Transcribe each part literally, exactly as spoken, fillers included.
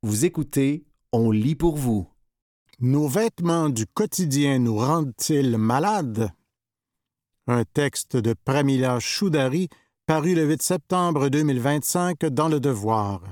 Vous écoutez, on lit pour vous. Nos vêtements du quotidien nous rendent-ils malades? Un texte de Pramila Choudhary paru le huit septembre deux mille vingt-cinq dans Le Devoir.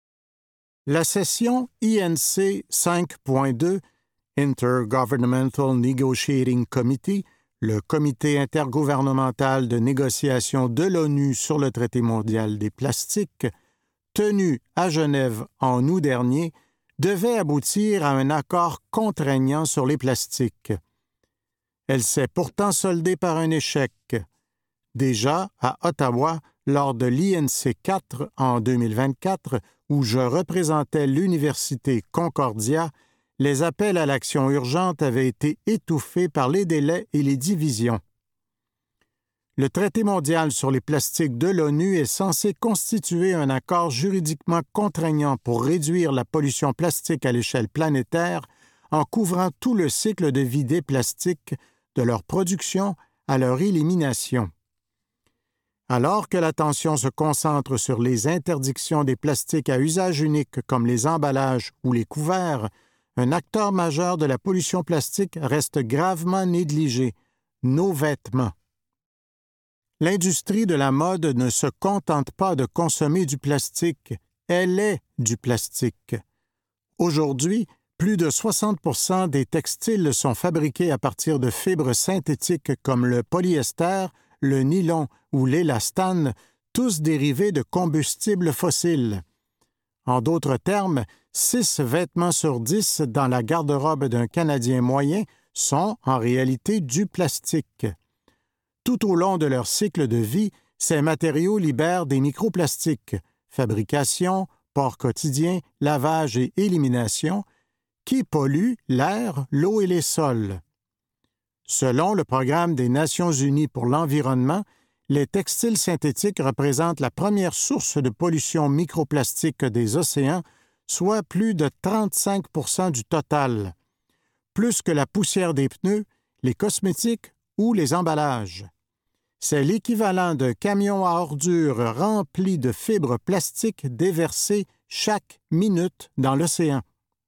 La session I N C cinq point deux, Intergovernmental Negotiating Committee, le comité intergouvernemental de négociation de l'ONU sur le traité mondial des plastiques, tenu à Genève en août dernier, devait aboutir à un accord contraignant sur les plastiques. Elle s'est pourtant soldée par un échec. Déjà, à Ottawa, lors de l'I N C quatre en deux mille vingt-quatre, où je représentais l'Université Concordia, les appels à l'action urgente avaient été étouffés par les délais et les divisions. Le traité mondial sur les plastiques de l'ONU est censé constituer un accord juridiquement contraignant pour réduire la pollution plastique à l'échelle planétaire en couvrant tout le cycle de vie des plastiques, de leur production à leur élimination. Alors que l'attention se concentre sur les interdictions des plastiques à usage unique comme les emballages ou les couverts, un acteur majeur de la pollution plastique reste gravement négligé, nos vêtements. L'industrie de la mode ne se contente pas de consommer du plastique, elle est du plastique. Aujourd'hui, plus de soixante pour cent des textiles sont fabriqués à partir de fibres synthétiques comme le polyester, le nylon ou l'élastane, tous dérivés de combustibles fossiles. En d'autres termes, six vêtements sur dix dans la garde-robe d'un Canadien moyen sont en réalité du plastique. Tout au long de leur cycle de vie, ces matériaux libèrent des microplastiques, fabrication, port quotidien, lavage et élimination, qui polluent l'air, l'eau et les sols. Selon le Programme des Nations unies pour l'environnement, les textiles synthétiques représentent la première source de pollution microplastique des océans, soit plus de trente-cinq pour cent du total, plus que la poussière des pneus, les cosmétiques ou les emballages. C'est l'équivalent d'un camion à ordures rempli de fibres plastiques déversées chaque minute dans l'océan.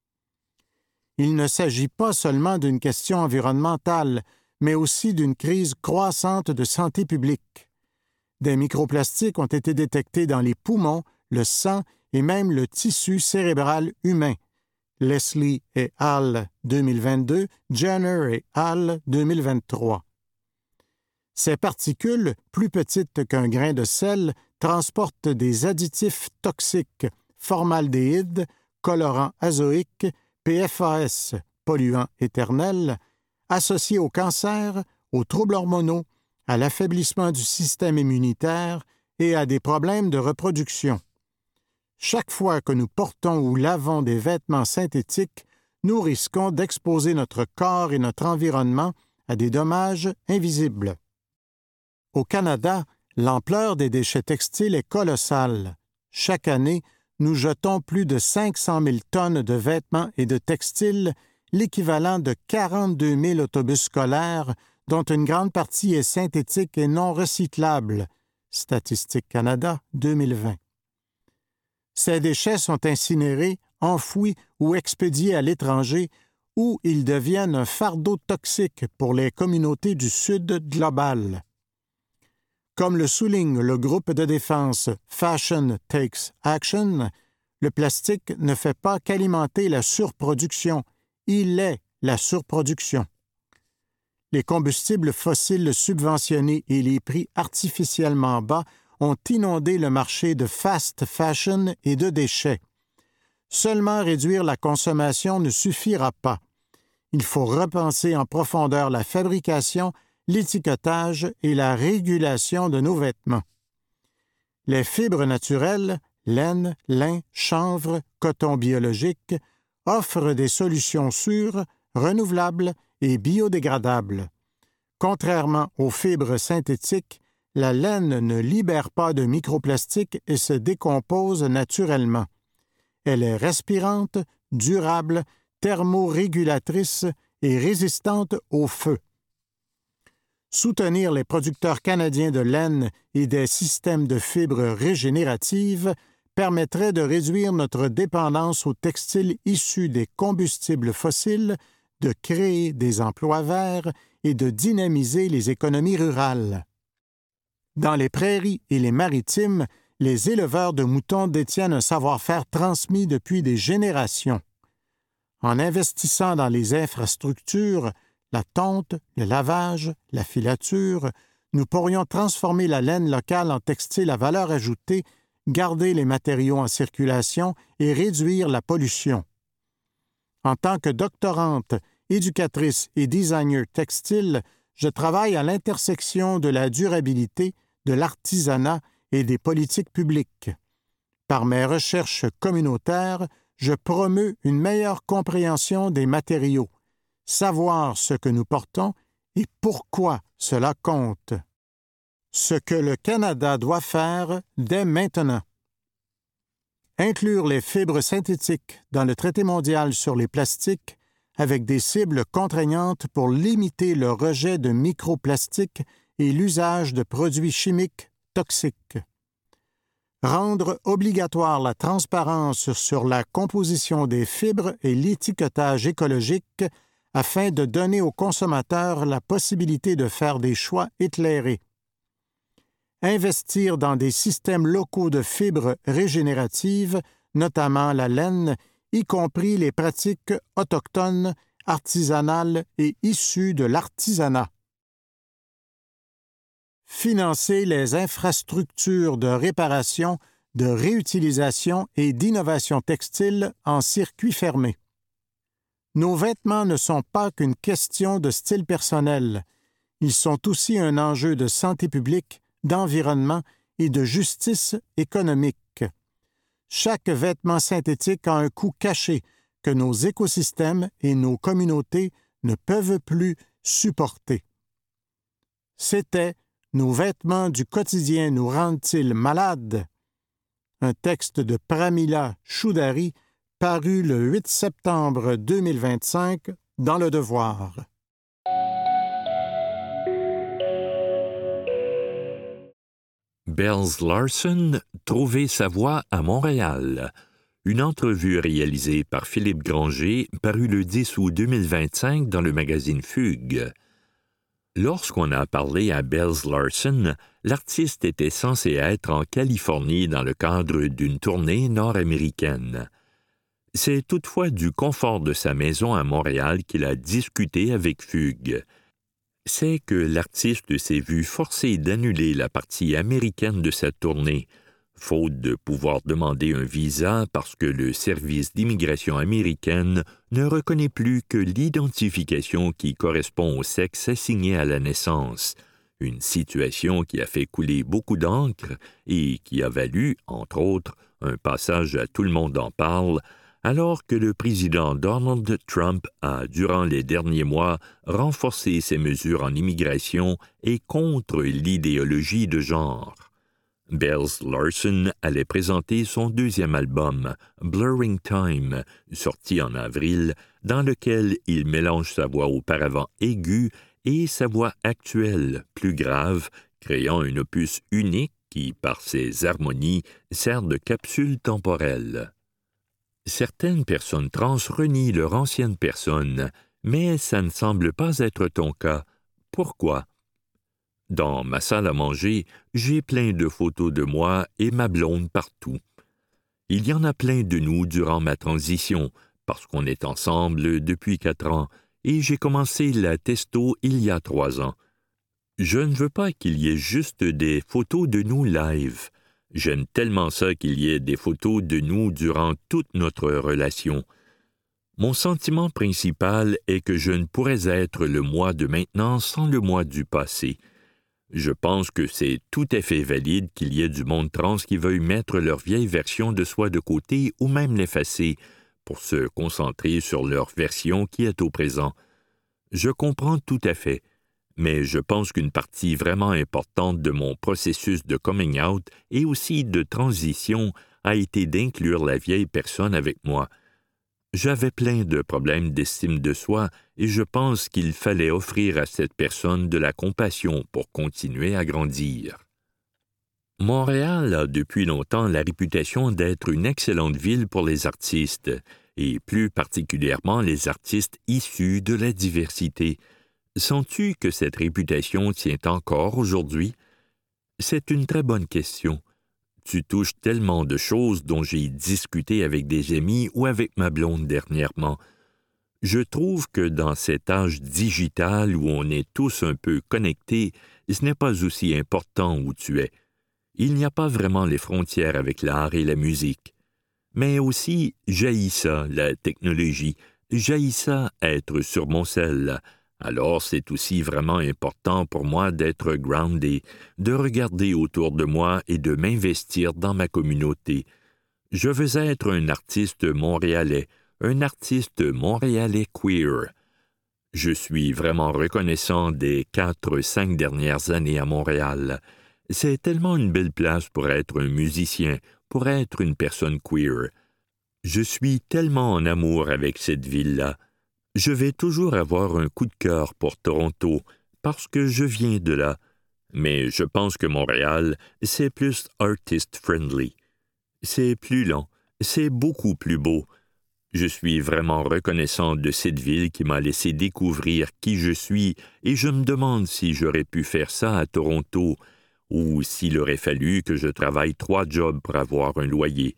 Il ne s'agit pas seulement d'une question environnementale, mais aussi d'une crise croissante de santé publique. Des microplastiques ont été détectés dans les poumons, le sang et même le tissu cérébral humain. Leslie et al. deux mille vingt-deux, Jenner et al. deux mille vingt-trois. Ces particules, plus petites qu'un grain de sel, transportent des additifs toxiques, formaldéhyde, colorants azoïques, P F A S, polluants éternels, associés au cancer, aux troubles hormonaux, à l'affaiblissement du système immunitaire et à des problèmes de reproduction. Chaque fois que nous portons ou lavons des vêtements synthétiques, nous risquons d'exposer notre corps et notre environnement à des dommages invisibles. Au Canada, l'ampleur des déchets textiles est colossale. Chaque année, nous jetons plus de cinq cent mille tonnes de vêtements et de textiles, l'équivalent de quarante-deux mille autobus scolaires, dont une grande partie est synthétique et non recyclable. Statistique Canada deux mille vingt. Ces déchets sont incinérés, enfouis ou expédiés à l'étranger, où ils deviennent un fardeau toxique pour les communautés du Sud global. Comme le souligne le groupe de défense Fashion Takes Action, le plastique ne fait pas qu'alimenter la surproduction, il est la surproduction. Les combustibles fossiles subventionnés et les prix artificiellement bas ont inondé le marché de fast fashion et de déchets. Seulement réduire la consommation ne suffira pas. Il faut repenser en profondeur la fabrication, l'étiquetage et la régulation de nos vêtements. Les fibres naturelles, laine, lin, chanvre, coton biologique, offrent des solutions sûres, renouvelables et biodégradables. Contrairement aux fibres synthétiques, la laine ne libère pas de microplastiques et se décompose naturellement. Elle est respirante, durable, thermorégulatrice et résistante au feu. Soutenir les producteurs canadiens de laine et des systèmes de fibres régénératives permettrait de réduire notre dépendance aux textiles issus des combustibles fossiles, de créer des emplois verts et de dynamiser les économies rurales. Dans les prairies et les maritimes, les éleveurs de moutons détiennent un savoir-faire transmis depuis des générations. En investissant dans les infrastructures, la tonte, le lavage, la filature, nous pourrions transformer la laine locale en textile à valeur ajoutée, garder les matériaux en circulation et réduire la pollution. En tant que doctorante, éducatrice et designer textile, je travaille à l'intersection de la durabilité, de l'artisanat et des politiques publiques. Par mes recherches communautaires, je promeus une meilleure compréhension des matériaux, savoir ce que nous portons et pourquoi cela compte. Ce que le Canada doit faire dès maintenant. Inclure les fibres synthétiques dans le traité mondial sur les plastiques avec des cibles contraignantes pour limiter le rejet de microplastiques et l'usage de produits chimiques toxiques. Rendre obligatoire la transparence sur la composition des fibres et l'étiquetage écologique afin de donner aux consommateurs la possibilité de faire des choix éclairés. Investir dans des systèmes locaux de fibres régénératives, notamment la laine, y compris les pratiques autochtones, artisanales et issues de l'artisanat. Financer les infrastructures de réparation, de réutilisation et d'innovation textile en circuit fermé. Nos vêtements ne sont pas qu'une question de style personnel. Ils sont aussi un enjeu de santé publique, d'environnement et de justice économique. Chaque vêtement synthétique a un coût caché que nos écosystèmes et nos communautés ne peuvent plus supporter. C'était « Nos vêtements du quotidien nous rendent-ils malades ?» Un texte de Pramila Choudhary paru le huit septembre deux mille vingt-cinq dans Le Devoir. Bells Larsen, Trouver sa voie à Montréal. Une entrevue réalisée par Philippe Granger, parue le dix août deux mille vingt-cinq dans le magazine Fugue. Lorsqu'on a parlé à Bells Larsen, l'artiste était censé être en Californie dans le cadre d'une tournée nord-américaine. C'est toutefois du confort de sa maison à Montréal qu'il a discuté avec Fugue. C'est que l'artiste s'est vu forcé d'annuler la partie américaine de sa tournée, faute de pouvoir demander un visa parce que le service d'immigration américaine ne reconnaît plus que l'identification qui correspond au sexe assigné à la naissance, une situation qui a fait couler beaucoup d'encre et qui a valu, entre autres, un passage à Tout le monde en parle, alors que le président Donald Trump a, durant les derniers mois, renforcé ses mesures en immigration et contre l'idéologie de genre. Bells Larsen allait présenter son deuxième album, Blurring Time, sorti en avril, dans lequel il mélange sa voix auparavant aiguë et sa voix actuelle, plus grave, créant un opus unique qui, par ses harmonies, sert de capsule temporelle. Certaines personnes trans renient leur ancienne personne, mais ça ne semble pas être ton cas. Pourquoi? Dans ma salle à manger, j'ai plein de photos de moi et ma blonde partout. Il y en a plein de nous durant ma transition, parce qu'on est ensemble depuis quatre ans, et j'ai commencé la testo il y a trois ans. Je ne veux pas qu'il y ait juste des photos de nous live. J'aime tellement ça qu'il y ait des photos de nous durant toute notre relation. Mon sentiment principal est que je ne pourrais être le moi de maintenant sans le moi du passé. Je pense que c'est tout à fait valide qu'il y ait du monde trans qui veuille mettre leur vieille version de soi de côté ou même l'effacer pour se concentrer sur leur version qui est au présent. Je comprends tout à fait, mais je pense qu'une partie vraiment importante de mon processus de coming out et aussi de transition a été d'inclure la vieille personne avec moi. J'avais plein de problèmes d'estime de soi et je pense qu'il fallait offrir à cette personne de la compassion pour continuer à grandir. Montréal a depuis longtemps la réputation d'être une excellente ville pour les artistes, et plus particulièrement les artistes issus de la diversité. Sens-tu que cette réputation tient encore aujourd'hui? C'est une très bonne question. Tu touches tellement de choses dont j'ai discuté avec des amis ou avec ma blonde dernièrement. Je trouve que dans cet âge digital où on est tous un peu connectés, ce n'est pas aussi important où tu es. Il n'y a pas vraiment les frontières avec l'art et la musique. Mais aussi, j'haïs ça, la technologie. J'haïs ça, être sur mon sel. Alors c'est aussi vraiment important pour moi d'être groundé, de regarder autour de moi et de m'investir dans ma communauté. Je veux être un artiste montréalais, un artiste montréalais queer. Je suis vraiment reconnaissant des quatre, cinq dernières années à Montréal. C'est tellement une belle place pour être un musicien, pour être une personne queer. Je suis tellement en amour avec cette ville-là. Je vais toujours avoir un coup de cœur pour Toronto, parce que je viens de là. Mais je pense que Montréal, c'est plus artist-friendly. C'est plus lent, c'est beaucoup plus beau. Je suis vraiment reconnaissant de cette ville qui m'a laissé découvrir qui je suis, et je me demande si j'aurais pu faire ça à Toronto, ou s'il aurait fallu que je travaille trois jobs pour avoir un loyer.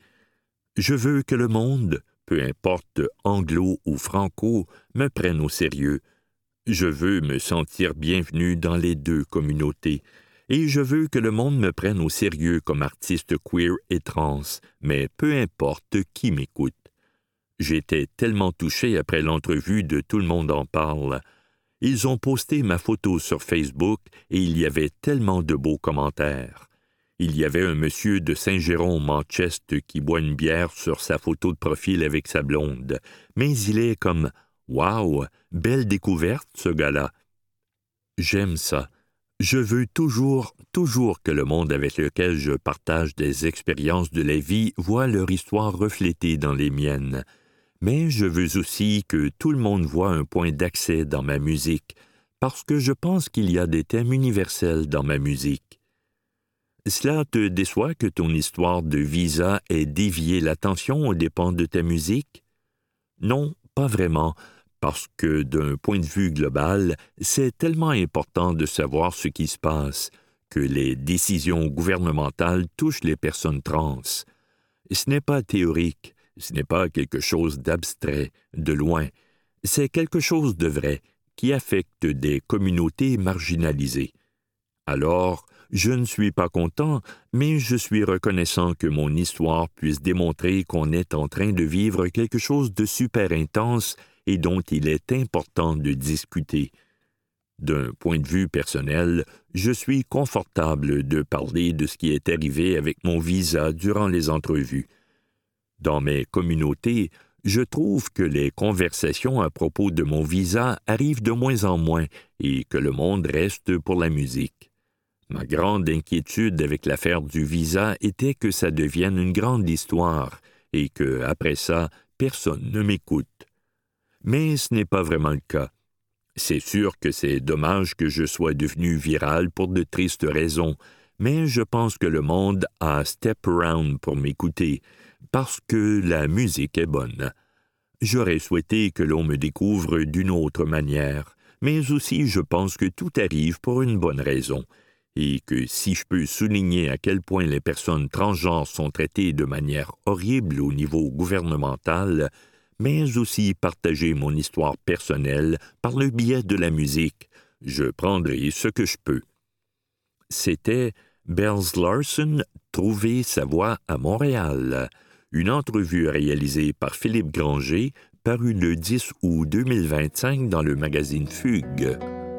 Je veux que le monde, peu importe anglo ou franco, me prenne au sérieux. Je veux me sentir bienvenu dans les deux communautés, et je veux que le monde me prenne au sérieux comme artiste queer et trans, mais peu importe qui m'écoute. J'étais tellement touché après l'entrevue de Tout le monde en parle. Ils ont posté ma photo sur Facebook et il y avait tellement de beaux commentaires. Il y avait un monsieur de Saint-Jérôme en Chest qui boit une bière sur sa photo de profil avec sa blonde, mais il est comme « Wow, belle découverte ce gars-là ». J'aime ça. Je veux toujours, toujours que le monde avec lequel je partage des expériences de la vie voit leur histoire reflétée dans les miennes. Mais je veux aussi que tout le monde voit un point d'accès dans ma musique, parce que je pense qu'il y a des thèmes universels dans ma musique. Cela te déçoit que ton histoire de visa ait dévié l'attention aux dépens de ta musique? Non, pas vraiment, parce que d'un point de vue global, c'est tellement important de savoir ce qui se passe, que les décisions gouvernementales touchent les personnes trans. Ce n'est pas théorique. Ce n'est pas quelque chose d'abstrait, de loin. C'est quelque chose de vrai, qui affecte des communautés marginalisées. Alors, je ne suis pas content, mais je suis reconnaissant que mon histoire puisse démontrer qu'on est en train de vivre quelque chose de super intense et dont il est important de discuter. D'un point de vue personnel, je suis confortable de parler de ce qui est arrivé avec mon visa durant les entrevues. Dans mes communautés, je trouve que les conversations à propos de mon visa arrivent de moins en moins et que le monde reste pour la musique. Ma grande inquiétude avec l'affaire du visa était que ça devienne une grande histoire et que, après ça, personne ne m'écoute. Mais ce n'est pas vraiment le cas. C'est sûr que c'est dommage que je sois devenu viral pour de tristes raisons, mais je pense que le monde a step around pour m'écouter, parce que la musique est bonne. J'aurais souhaité que l'on me découvre d'une autre manière, mais aussi je pense que tout arrive pour une bonne raison, et que si je peux souligner à quel point les personnes transgenres sont traitées de manière horrible au niveau gouvernemental, mais aussi partager mon histoire personnelle par le biais de la musique, je prendrai ce que je peux. C'était Bells Larson, Trouver sa voix à Montréal. Une entrevue réalisée par Philippe Granger, parue le dix août deux mille vingt-cinq dans le magazine Fugue.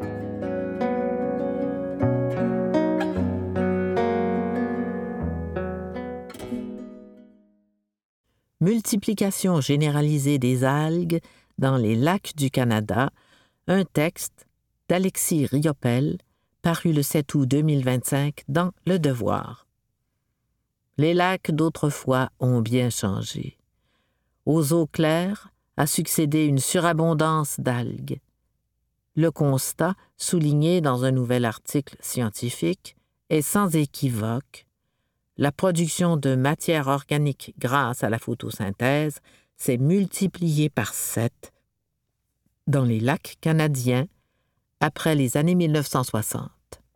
Multiplication généralisée des algues dans les lacs du Canada, un texte d'Alexis Riopel, paru le sept août deux mille vingt-cinq dans Le Devoir. Les lacs d'autrefois ont bien changé. Aux eaux claires a succédé une surabondance d'algues. Le constat, souligné dans un nouvel article scientifique, est sans équivoque. la production de matière organique grâce à la photosynthèse s'est multipliée par sept dans les lacs canadiens après les années mille neuf cent soixante.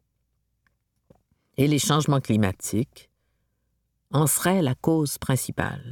Et les changements climatiques en seraient la cause principale.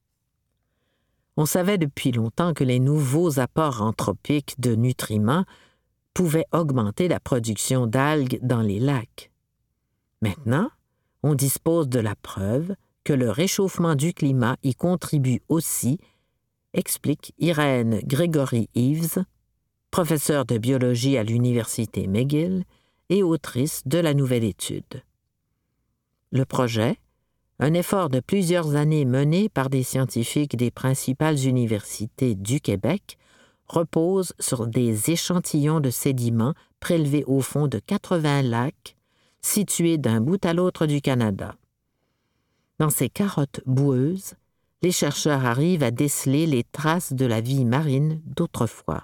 On savait depuis longtemps que les nouveaux apports anthropiques de nutriments pouvaient augmenter la production d'algues dans les lacs. Maintenant, on dispose de la preuve que le réchauffement du climat y contribue aussi, explique Irène Gregory-Eves, professeure de biologie à l'Université McGill et autrice de la nouvelle étude. Le projet, un effort de plusieurs années mené par des scientifiques des principales universités du Québec, repose sur des échantillons de sédiments prélevés au fond de quatre-vingts lacs situés d'un bout à l'autre du Canada. Dans ces carottes boueuses, les chercheurs arrivent à déceler les traces de la vie marine d'autrefois.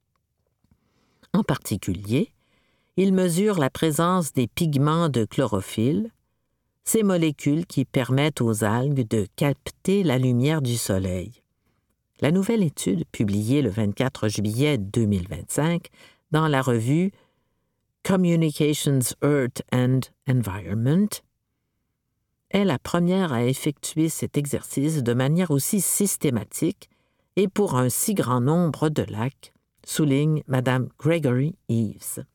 En particulier, ils mesurent la présence des pigments de chlorophylle, ces molécules qui permettent aux algues de capter la lumière du soleil. La nouvelle étude, publiée le vingt-quatre juillet deux mille vingt-cinq dans la revue Communications Earth and Environment, est la première à effectuer cet exercice de manière aussi systématique et pour un si grand nombre de lacs, souligne Mme Gregory-Eves.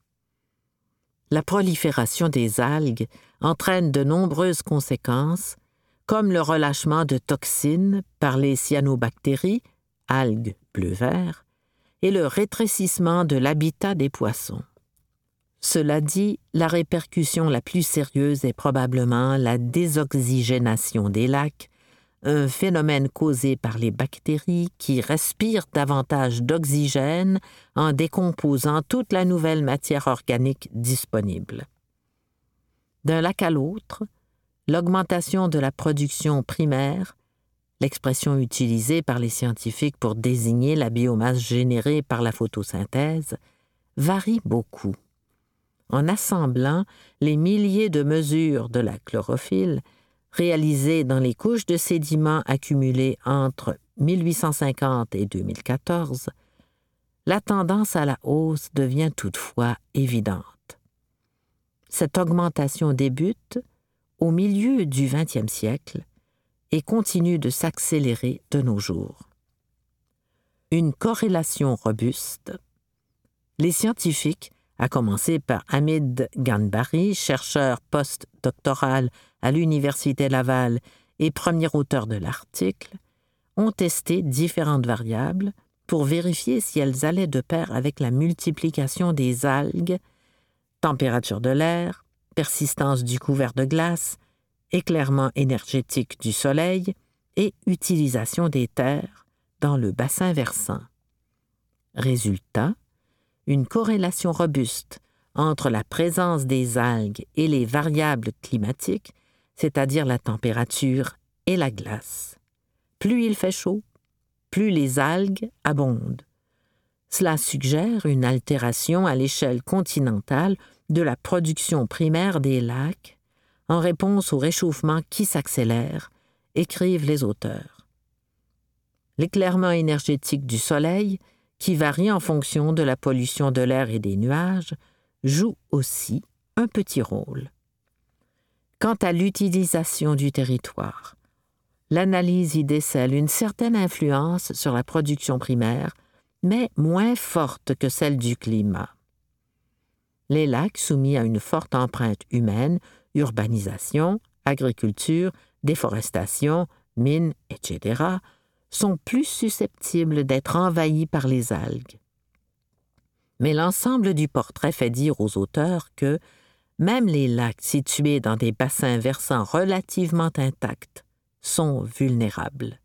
La prolifération des algues entraîne de nombreuses conséquences, comme le relâchement de toxines par les cyanobactéries, algues bleu-vert, et le rétrécissement de l'habitat des poissons. Cela dit, la répercussion la plus sérieuse est probablement la désoxygénation des lacs, un phénomène causé par les bactéries qui respirent davantage d'oxygène en décomposant toute la nouvelle matière organique disponible. D'un lac à l'autre, l'augmentation de la production primaire, l'expression utilisée par les scientifiques pour désigner la biomasse générée par la photosynthèse, varie beaucoup. En assemblant les milliers de mesures de la chlorophylle, réalisées dans les couches de sédiments accumulées entre mille huit cent cinquante et deux mille quatorze, la tendance à la hausse devient toutefois évidente. Cette augmentation débute au milieu du vingtième siècle et continue de s'accélérer de nos jours. Une corrélation robuste. Les scientifiques, à commencer par Hamid Ganbari, chercheur post-doctoral à l'Université Laval et premier auteur de l'article, ont testé différentes variables pour vérifier si elles allaient de pair avec la multiplication des algues, température de l'air, persistance du couvert de glace, éclairement énergétique du soleil et utilisation des terres dans le bassin versant. Résultat, une corrélation robuste entre la présence des algues et les variables climatiques, c'est-à-dire la température et la glace. Plus il fait chaud, plus les algues abondent. Cela suggère une altération à l'échelle continentale de la production primaire des lacs en réponse au réchauffement qui s'accélère, écrivent les auteurs. L'éclairement énergétique du soleil, qui varie en fonction de la pollution de l'air et des nuages, joue aussi un petit rôle. Quant à l'utilisation du territoire, l'analyse y décèle une certaine influence sur la production primaire, mais moins forte que celle du climat. Les lacs soumis à une forte empreinte humaine, urbanisation, agriculture, déforestation, mines, et cetera, sont plus susceptibles d'être envahis par les algues. Mais l'ensemble du portrait fait dire aux auteurs que même les lacs situés dans des bassins versants relativement intacts sont vulnérables.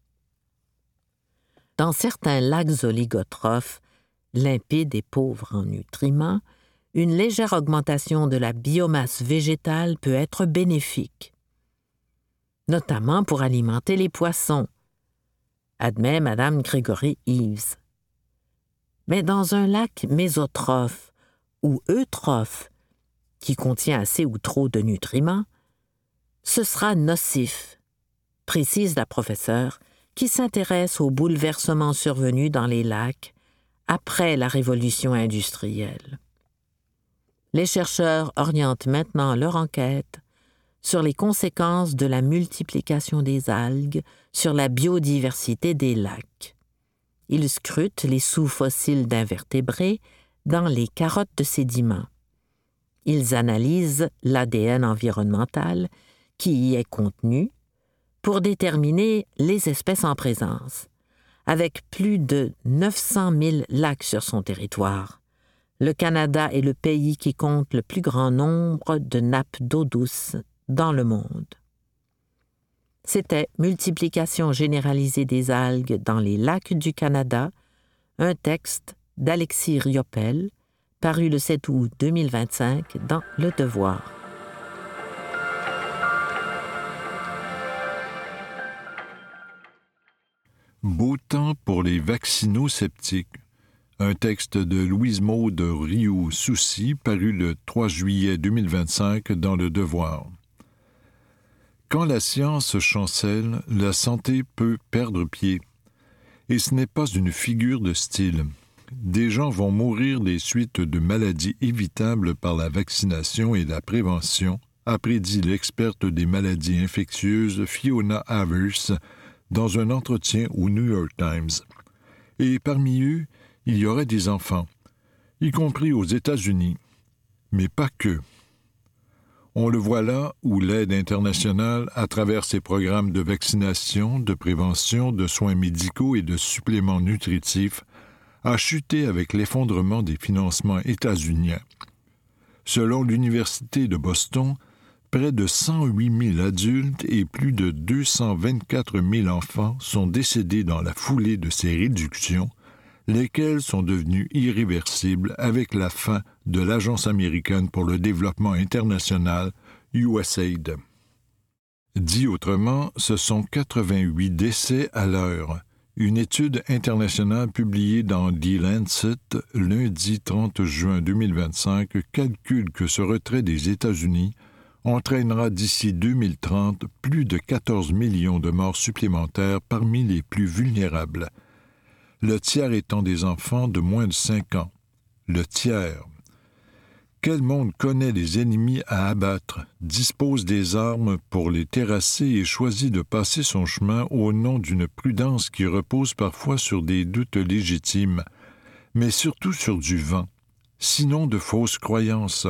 Dans certains lacs oligotrophes, limpides et pauvres en nutriments, une légère augmentation de la biomasse végétale peut être bénéfique, notamment pour alimenter les poissons, admet Mme Gregory-Eves. Mais dans un lac mésotrophe ou eutrophe, qui contient assez ou trop de nutriments, Ce sera nocif, précise la professeure, qui s'intéresse aux bouleversements survenus dans les lacs après la révolution industrielle. Les chercheurs orientent maintenant leur enquête sur les conséquences de la multiplication des algues sur la biodiversité des lacs. Ils scrutent les sous-fossiles d'invertébrés dans les carottes de sédiments. Ils analysent l'A D N environnemental qui y est contenu pour déterminer les espèces en présence. Avec plus de neuf cent mille lacs sur son territoire, le Canada est le pays qui compte le plus grand nombre de nappes d'eau douce dans le monde. C'était Multiplication généralisée des algues dans les lacs du Canada, un texte d'Alexis Riopel, paru le sept août deux mille vingt-cinq dans Le Devoir. Beau temps pour les vaccinosceptiques. Un texte de Louise-Maude Rioux-Soucy, paru le trois juillet deux mille vingt-cinq dans Le Devoir. Quand la science chancelle, la santé peut perdre pied. Et ce n'est pas une figure de style. Des gens vont mourir des suites de maladies évitables par la vaccination et la prévention, a prédit l'experte des maladies infectieuses Fiona Havers dans un entretien au New York Times. Et parmi eux, il y aurait des enfants, y compris aux États-Unis. Mais pas que. On le voit là où l'aide internationale, à travers ses programmes de vaccination, de prévention, de soins médicaux et de suppléments nutritifs, a chuté avec l'effondrement des financements états-uniens. Selon l'Université de Boston, près de cent huit mille adultes et plus de deux cent vingt-quatre mille enfants sont décédés dans la foulée de ces réductions, lesquelles sont devenues irréversibles avec la fin de l'Agence américaine pour le développement international, U S A I D. Dit autrement, ce sont quatre-vingt-huit décès à l'heure. Une étude internationale publiée dans The Lancet lundi trente juin deux mille vingt-cinq calcule que ce retrait des États-Unis entraînera d'ici deux mille trente plus de quatorze millions de morts supplémentaires parmi les plus vulnérables. Le tiers étant des enfants de moins de cinq ans. Le tiers. Quel monde connaît les ennemis à abattre, dispose des armes pour les terrasser et choisit de passer son chemin au nom d'une prudence qui repose parfois sur des doutes légitimes, mais surtout sur du vent, sinon de fausses croyances.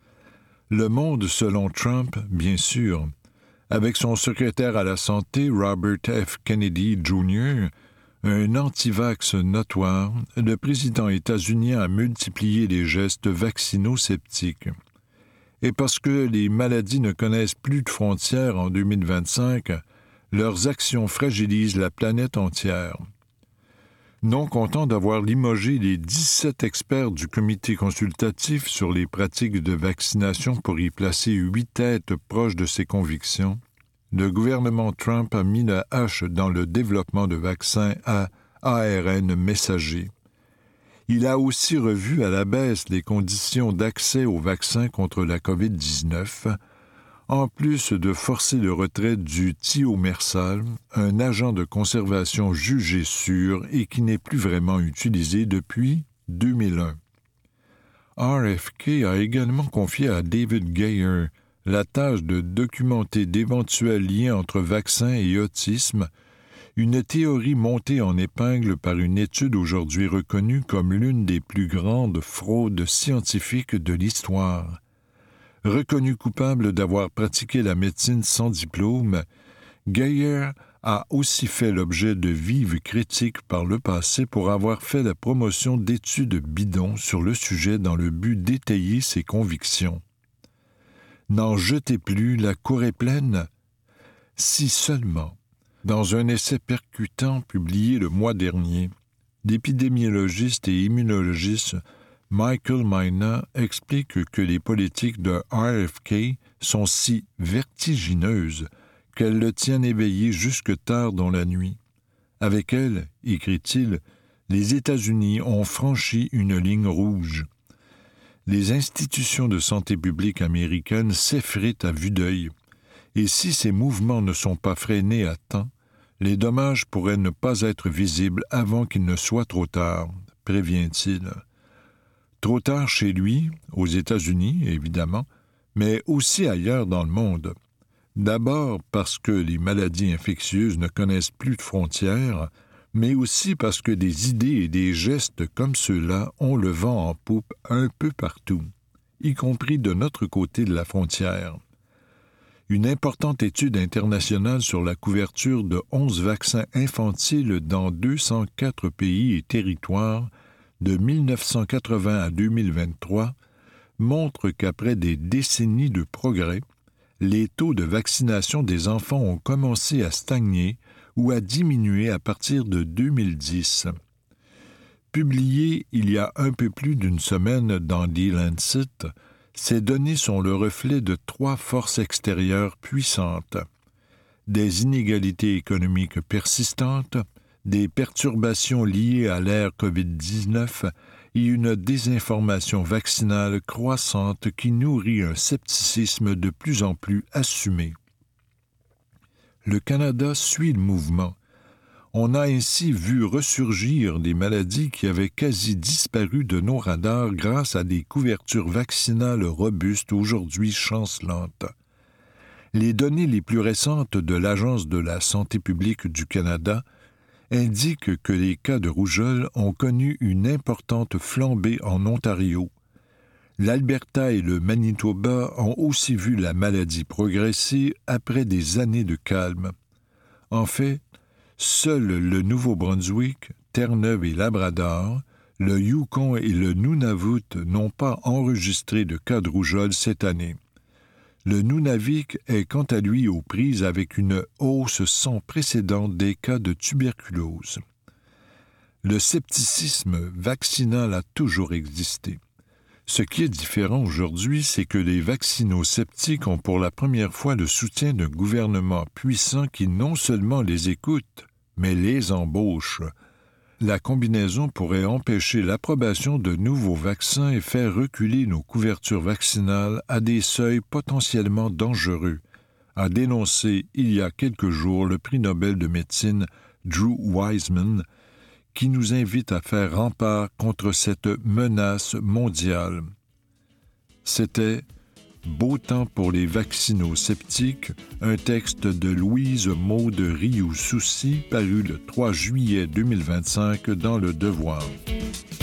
Le monde selon Trump, bien sûr, avec son secrétaire à la santé, Robert F. Kennedy Junior, un anti-vax notoire, le président états-unien a multiplié les gestes vaccinosceptiques. Et parce que les maladies ne connaissent plus de frontières en deux mille vingt-cinq, leurs actions fragilisent la planète entière. Non content d'avoir limogé les dix-sept experts du comité consultatif sur les pratiques de vaccination pour y placer huit têtes proches de ses convictions, le gouvernement Trump a mis la hache dans le développement de vaccins à A R N messager. Il a aussi revu à la baisse les conditions d'accès aux vaccins contre la covid dix-neuf, en plus de forcer le retrait du thiomersal, un agent de conservation jugé sûr et qui n'est plus vraiment utilisé depuis deux mille un. R F K a également confié à David Gayer la tâche de documenter d'éventuels liens entre vaccins et autisme, une théorie montée en épingle par une étude aujourd'hui reconnue comme l'une des plus grandes fraudes scientifiques de l'histoire. Reconnu coupable d'avoir pratiqué la médecine sans diplôme, Gayer a aussi fait l'objet de vives critiques par le passé pour avoir fait la promotion d'études bidons sur le sujet dans le but d'étayer ses convictions. N'en jetez plus, la cour est pleine. Si seulement, dans un essai percutant publié le mois dernier, l'épidémiologiste et immunologiste Michael Mina explique que les politiques de R F K sont si vertigineuses qu'elles le tiennent éveillé jusque tard dans la nuit. Avec elles, écrit-il, les États-Unis ont franchi une ligne rouge. Les institutions de santé publique américaines s'effritent à vue d'œil, Et si ces mouvements ne sont pas freinés à temps, les dommages pourraient ne pas être visibles avant qu'il ne soit trop tard, prévient-il. Trop tard chez lui, aux États-Unis, évidemment, mais aussi ailleurs dans le monde. D'abord parce que les maladies infectieuses ne connaissent plus de frontières, mais aussi parce que des idées et des gestes comme ceux-là ont le vent en poupe un peu partout, y compris de notre côté de la frontière. Une importante étude internationale sur la couverture de onze vaccins infantiles dans deux cent quatre pays et territoires de mille neuf cent quatre-vingts à deux mille vingt-trois montre qu'après des décennies de progrès, les taux de vaccination des enfants ont commencé à stagner ou à diminuer à partir de deux mille dix. Publié il y a un peu plus d'une semaine dans The Lancet, ces données sont le reflet de trois forces extérieures puissantes: des inégalités économiques persistantes, des perturbations liées à l'ère covid dix-neuf et une désinformation vaccinale croissante qui nourrit un scepticisme de plus en plus assumé. Le Canada suit le mouvement. On a ainsi vu ressurgir des maladies qui avaient quasi disparu de nos radars grâce à des couvertures vaccinales robustes aujourd'hui chancelantes. Les données les plus récentes de l'Agence de la santé publique du Canada indiquent que les cas de rougeole ont connu une importante flambée en Ontario. L'Alberta et le Manitoba ont aussi vu la maladie progresser après des années de calme. En fait, seuls le Nouveau-Brunswick, Terre-Neuve et Labrador, le Yukon et le Nunavut n'ont pas enregistré de cas de rougeole cette année. Le Nunavik est quant à lui aux prises avec une hausse sans précédent des cas de tuberculose. Le scepticisme vaccinal a toujours existé. Ce qui est différent aujourd'hui, c'est que les vaccinosceptiques ont pour la première fois le soutien d'un gouvernement puissant qui non seulement les écoute, mais les embauche. La combinaison pourrait empêcher l'approbation de nouveaux vaccins et faire reculer nos couvertures vaccinales à des seuils potentiellement dangereux, a dénoncé il y a quelques jours le prix Nobel de médecine Drew Weissman, qui nous invite à faire rempart contre cette menace mondiale. C'était « Beau temps pour les vaccinosceptiques », un texte de Louise Maud Rioux-Soucy paru le trois juillet deux mille vingt-cinq dans Le Devoir.